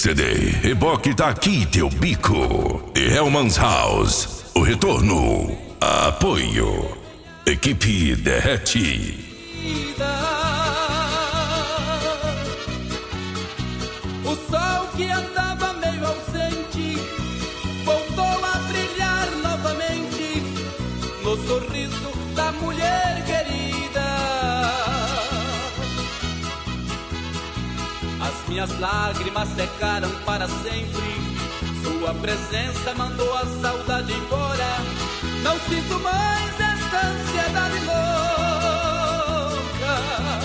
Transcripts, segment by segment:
CD, reboque tá aqui teu bico. The Hellman's House, o retorno. Apoio. Equipe Derrete. O sol que andava meio ausente voltou a brilhar novamente no sorriso da mulher querida. As minhas lágrimas secaram para sempre, sua presença mandou a saudade embora. Não sinto mais esta ansiedade louca.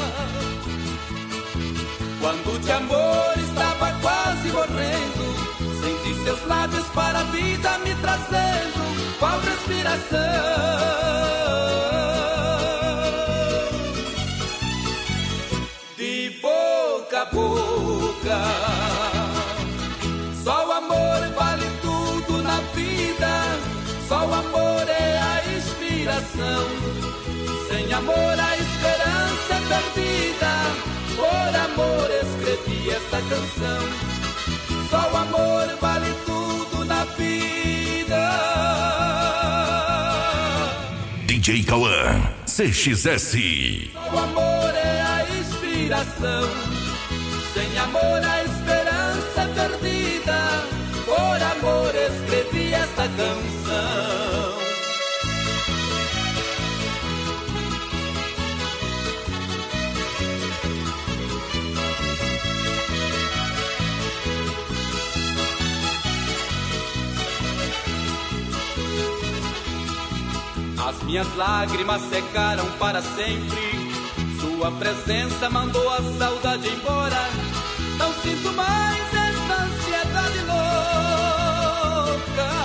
Quando de amor estava quase morrendo, senti seus lábios para a vida me trazendo, qual respiração. De boca a boca, só o amor vale tudo na vida, só o amor é a inspiração. Sem amor a esperança é perdida, por amor escrevi esta canção. Só o amor vale tudo na vida. DJ Cauã, CXS. Só o amor é a inspiração. Sem amor a esperança é perdida, por amor escrevi esta canção. As minhas lágrimas secaram para sempre, sua presença mandou a saudade embora. Não sinto mais esta ansiedade louca.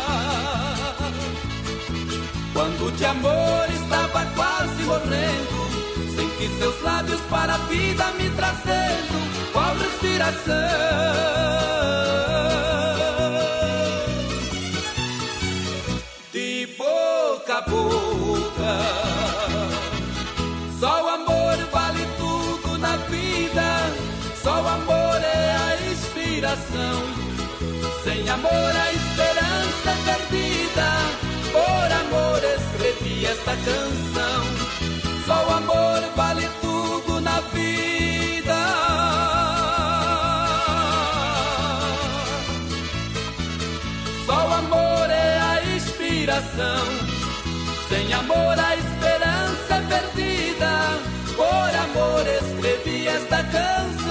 Quando de amor estava quase morrendo, senti seus lábios para a vida me trazendo, qual respiração. De boca a boca, só o amor vale tudo na vida, só o amor é a inspiração. Sem amor a esperança é perdida, por amor escrevi esta canção. Só o amor vale tudo na vida, só o amor é a inspiração. Sem amor a esperança é perdida, por amor escrevi esta canção.